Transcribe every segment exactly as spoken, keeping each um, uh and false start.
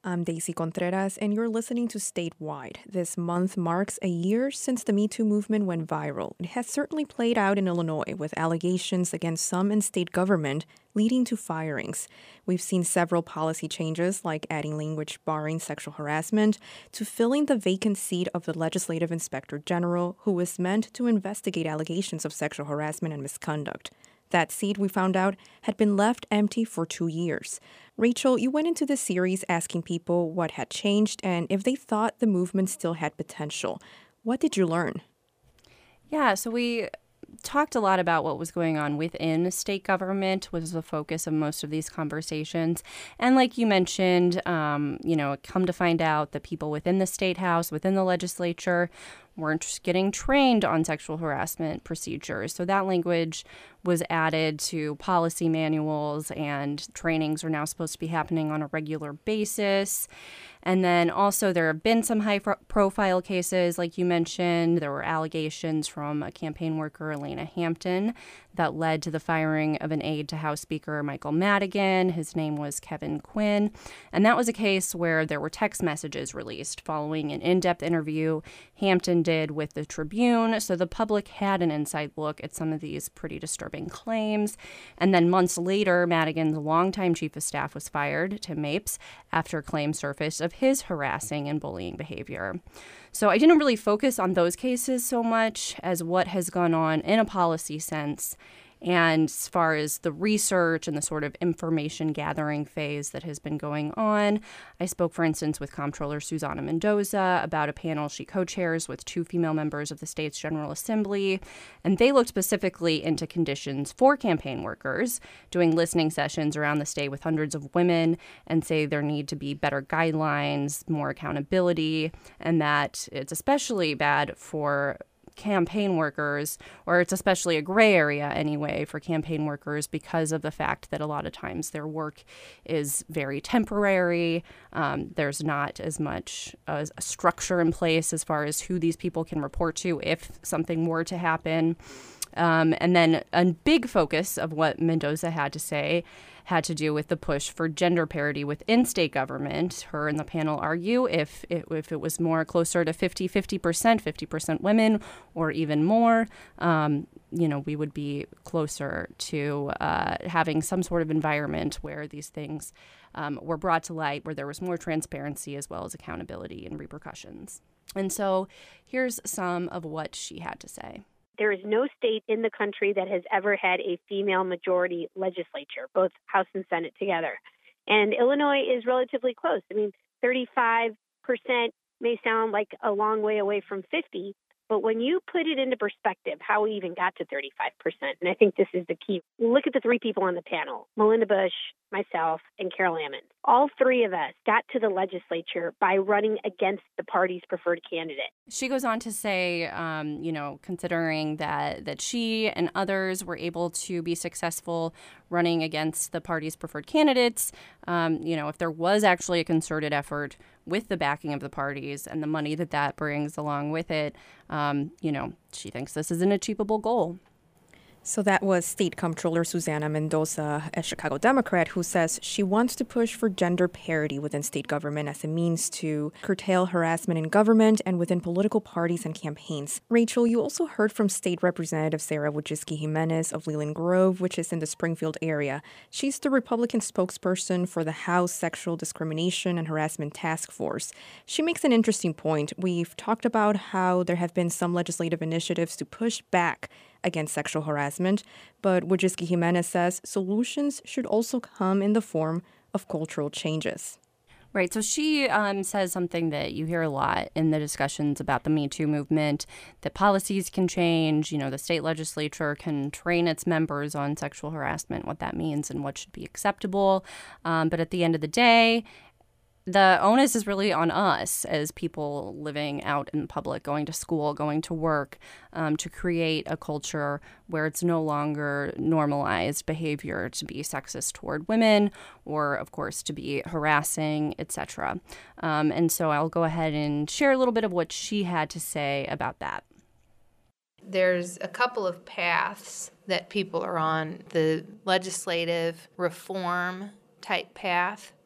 I'm Daisy Contreras, and you're listening to Statewide. This month marks a year since the Me Too movement went viral. It has certainly played out in Illinois, with allegations against some in state government leading to firings. We've seen several policy changes, like adding language barring sexual harassment, to filling the vacant seat of the Legislative Inspector General, who is meant to investigate allegations of sexual harassment and misconduct. That seat, we found out, had been left empty for two years. Rachel, you went into this series asking people what had changed and if they thought the movement still had potential. What did you learn? Yeah, so we talked a lot about what was going on within state government was the focus of most of these conversations. And like you mentioned, um, you know, come to find out that people within the state house, within the legislature, weren't getting trained on sexual harassment procedures. So that language was added to policy manuals, and trainings are now supposed to be happening on a regular basis. And then also there have been some high-profile cases, like you mentioned. There were allegations from a campaign worker, Elena Hampton, that led to the firing of an aide to House Speaker Michael Madigan. His name was Kevin Quinn. And that was a case where there were text messages released following an in-depth interview Hampton did with the Tribune. So the public had an inside look at some of these pretty disturbing claims. And then months later, Madigan's longtime chief of staff was fired, Tim Mapes, after claims surfaced of his harassing and bullying behavior. So I didn't really focus on those cases so much as what has gone on in a policy sense, and as far as the research and the sort of information gathering phase that has been going on. I spoke, for instance, with Comptroller Susana Mendoza about a panel she co-chairs with two female members of the state's General Assembly, and they looked specifically into conditions for campaign workers, doing listening sessions around the state with hundreds of women, and say there need to be better guidelines, more accountability, and that it's especially bad for campaign workers, or it's especially a gray area anyway for campaign workers because of the fact that a lot of times their work is very temporary. Um, there's not as much uh, a structure in place as far as who these people can report to if something were to happen. Um, and then a big focus of what Mendoza had to say had to do with the push for gender parity within state government. Her and the panel argue if it, if it was more closer to fifty, fifty percent, fifty percent women, or even more, um, you know, we would be closer to uh, having some sort of environment where these things um, were brought to light, where there was more transparency as well as accountability and repercussions. And so here's some of what she had to say. There is no state in the country that has ever had a female majority legislature, both House and Senate together. And Illinois is relatively close. I mean, thirty-five percent may sound like a long way away from fifty, but when you put it into perspective, how we even got to thirty-five percent, and I think this is the key. Look at the three people on the panel, Melinda Bush, myself, and Carol Ammons. All three of us got to the legislature by running against the party's preferred candidate. She goes on to say, um, you know, considering that, that she and others were able to be successful running against the party's preferred candidates, um, you know, if there was actually a concerted effort with the backing of the parties and the money that that brings along with it, um, you know, she thinks this is an achievable goal. So that was State Comptroller Susana Mendoza, a Chicago Democrat, who says she wants to push for gender parity within state government as a means to curtail harassment in government and within political parties and campaigns. Rachel, you also heard from State Representative Sarah Wojcicki Jimenez of Leland Grove, which is in the Springfield area. She's the Republican spokesperson for the House Sexual Discrimination and Harassment Task Force. She makes an interesting point. We've talked about how there have been some legislative initiatives to push back against sexual harassment, but Wojcicki Jimenez says solutions should also come in the form of cultural changes. Right. So she um, says something that you hear a lot in the discussions about the Me Too movement, that policies can change. You know, the state legislature can train its members on sexual harassment, what that means and what should be acceptable. Um, but at the end of the day, the onus is really on us as people living out in public, going to school, going to work, um, to create a culture where it's no longer normalized behavior to be sexist toward women or, of course, to be harassing, et cetera. Um, and so I'll go ahead and share a little bit of what she had to say about that. There's a couple of paths that people are on. The legislative reform type path,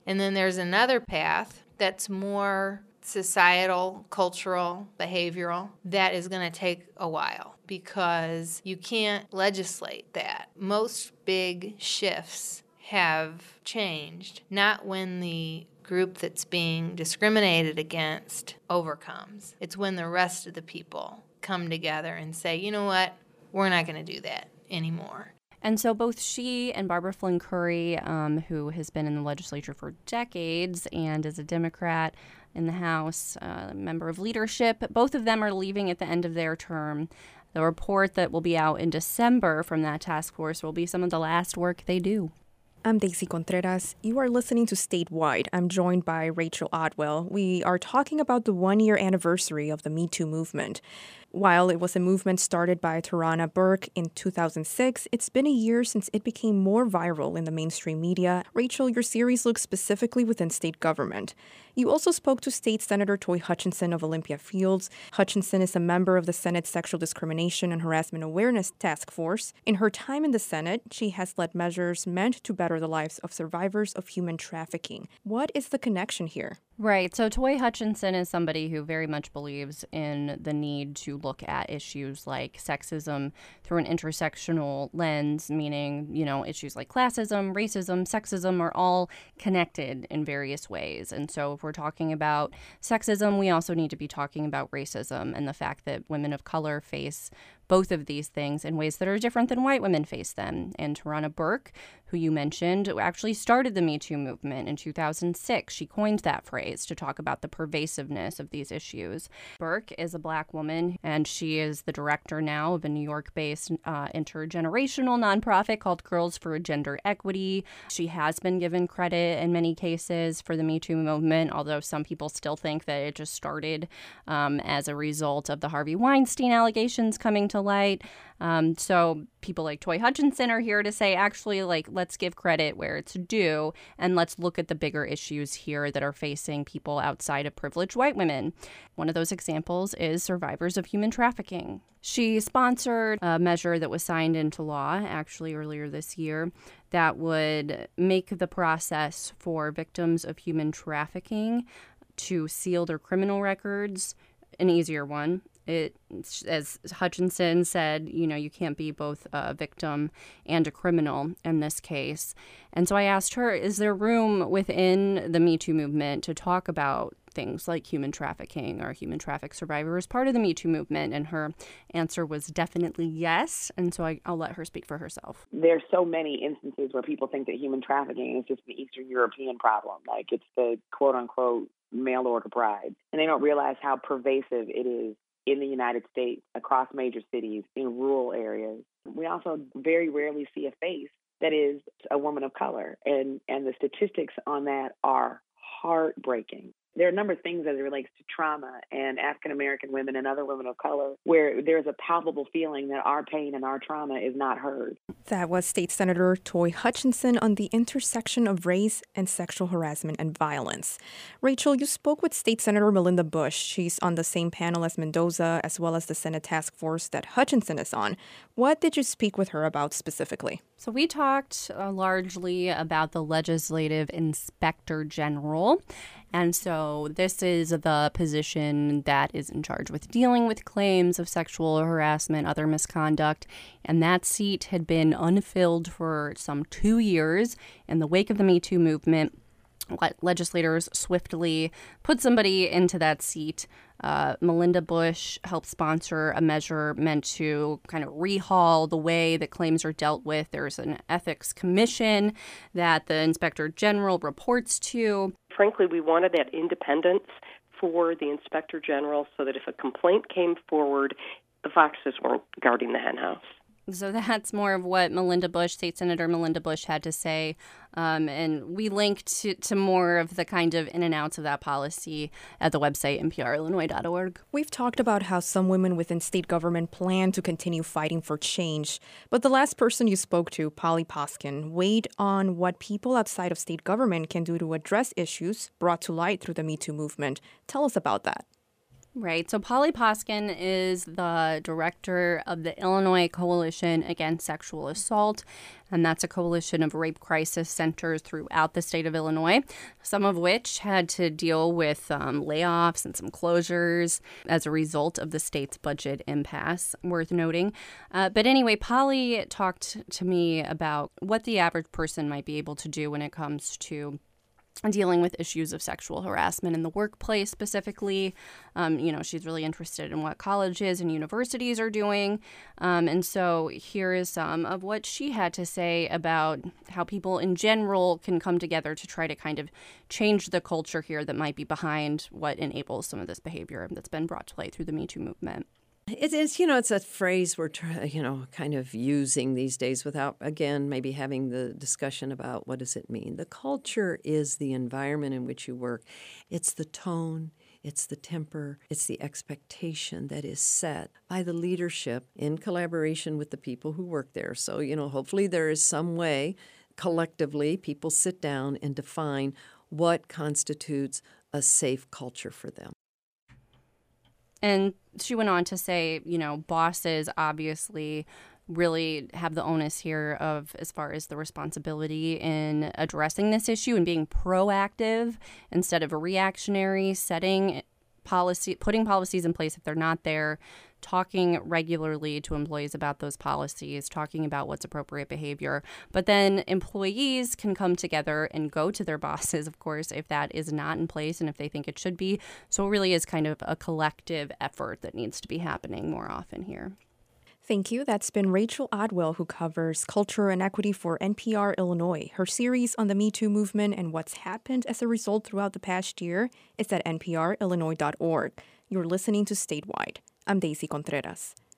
And then there's another path that's more societal, cultural, behavioral, that is going to take a while because you can't legislate that. Most big shifts have changed, not when the group that's being discriminated against overcomes. It's when the rest of the people come together and say, you know what, we're not going to do that anymore. And so both she and Barbara Flynn Curry, um, who has been in the legislature for decades and is a Democrat in the House, uh, a member of leadership, both of them are leaving at the end of their term. The report that will be out in December from that task force will be some of the last work they do. I'm Daisy Contreras. You are listening to Statewide. I'm joined by Rachel Otwell. We are talking about the one-year anniversary of the Me Too movement. While it was a movement started by Tarana Burke in two thousand six, it's been a year since it became more viral in the mainstream media. Rachel, your series looks specifically within state government. You also spoke to State Senator Toy Hutchinson of Olympia Fields. Hutchinson is a member of the Senate Sexual Discrimination and Harassment Awareness Task Force. In her time in the Senate, she has led measures meant to better the lives of survivors of human trafficking. What is the connection here? Right. So Toy Hutchinson is somebody who very much believes in the need to look at issues like sexism through an intersectional lens, meaning, you know, issues like classism, racism, sexism are all connected in various ways. And so if we're talking about sexism, we also need to be talking about racism and the fact that women of color face both of these things in ways that are different than white women face them. And Tarana Burke, who you mentioned, actually started the Me Too movement in two thousand six. She coined that phrase to talk about the pervasiveness of these issues. Burke is a Black woman, and she is the director now of a New York-based uh, intergenerational nonprofit called Girls for Gender Equity. She has been given credit in many cases for the Me Too movement, although some people still think that it just started um, as a result of the Harvey Weinstein allegations coming to light. Um, so people like Toy Hutchinson are here to say, actually, like, let's give credit where it's due, and let's look at the bigger issues here that are facing people outside of privileged white women. One of those examples is survivors of human trafficking. She sponsored a measure that was signed into law, actually earlier this year, that would make the process for victims of human trafficking to seal their criminal records an easier one. It, as Hutchinson said, you know, you can't be both a victim and a criminal in this case. And so I asked her, is there room within the Me Too movement to talk about things like human trafficking or human traffic survivors part of the Me Too movement? And her answer was definitely yes. And so I, I'll let her speak for herself. There's so many instances where people think that human trafficking is just an Eastern European problem. Like it's the quote unquote mail order bride. And they don't realize how pervasive it is in the United States, across major cities, in rural areas. We also very rarely see a face that is a woman of color, and, and the statistics on that are heartbreaking. There are a number of things as it relates to trauma and African-American women and other women of color where there's a palpable feeling that our pain and our trauma is not heard. That was State Senator Toy Hutchinson on the intersection of race and sexual harassment and violence. Rachel, you spoke with State Senator Melinda Bush. She's on the same panel as Mendoza, as well as the Senate task force that Hutchinson is on. What did you speak with her about specifically? So we talked uh, largely about the Legislative Inspector General. And so this is the position that is in charge with dealing with claims of sexual harassment, other misconduct. And that seat had been unfilled for some two years in the wake of the Me Too movement. Legislators swiftly put somebody into that seat. Uh, Melinda Bush helped sponsor a measure meant to kind of rehaul the way that claims are dealt with. There's an ethics commission that the Inspector General reports to. Frankly, we wanted that independence for the Inspector General so that if a complaint came forward, the foxes weren't guarding the henhouse. So that's more of what Melinda Bush, State Senator Melinda Bush, had to say. Um, and we linked to, to more of the kind of in and outs of that policy at the website N P R Illinois dot org. We've talked about how some women within state government plan to continue fighting for change. But the last person you spoke to, Polly Poskin, weighed on what people outside of state government can do to address issues brought to light through the Me Too movement. Tell us about that. Right. So Polly Poskin is the director of the Illinois Coalition Against Sexual Assault, and that's a coalition of rape crisis centers throughout the state of Illinois, some of which had to deal with um, layoffs and some closures as a result of the state's budget impasse, worth noting. Uh, but anyway, Polly talked to me about what the average person might be able to do when it comes to dealing with issues of sexual harassment in the workplace specifically. Um, you know, she's really interested in what colleges and universities are doing. Um, and so here is some of what she had to say about how people in general can come together to try to kind of change the culture here that might be behind what enables some of this behavior that's been brought to light through the Me Too movement. It is, you know, it's a phrase we're, try, you know, kind of using these days without, again, maybe having the discussion about what does it mean. The culture is the environment in which you work. It's the tone, it's the temper, it's the expectation that is set by the leadership in collaboration with the people who work there. So, you know, hopefully there is some way collectively people sit down and define what constitutes a safe culture for them. And she went on to say, you know, bosses obviously really have the onus here of as far as the responsibility in addressing this issue and being proactive instead of a reactionary, setting policy, putting policies in place if they're not there, talking regularly to employees about those policies, talking about what's appropriate behavior. But then employees can come together and go to their bosses, of course, if that is not in place and if they think it should be. So it really is kind of a collective effort that needs to be happening more often here. Thank you. That's been Rachel Odwell, who covers culture and equity for N P R Illinois. Her series on the Me Too movement and what's happened as a result throughout the past year is at N P R Illinois dot org. You're listening to Statewide. I'm Daisy Contreras.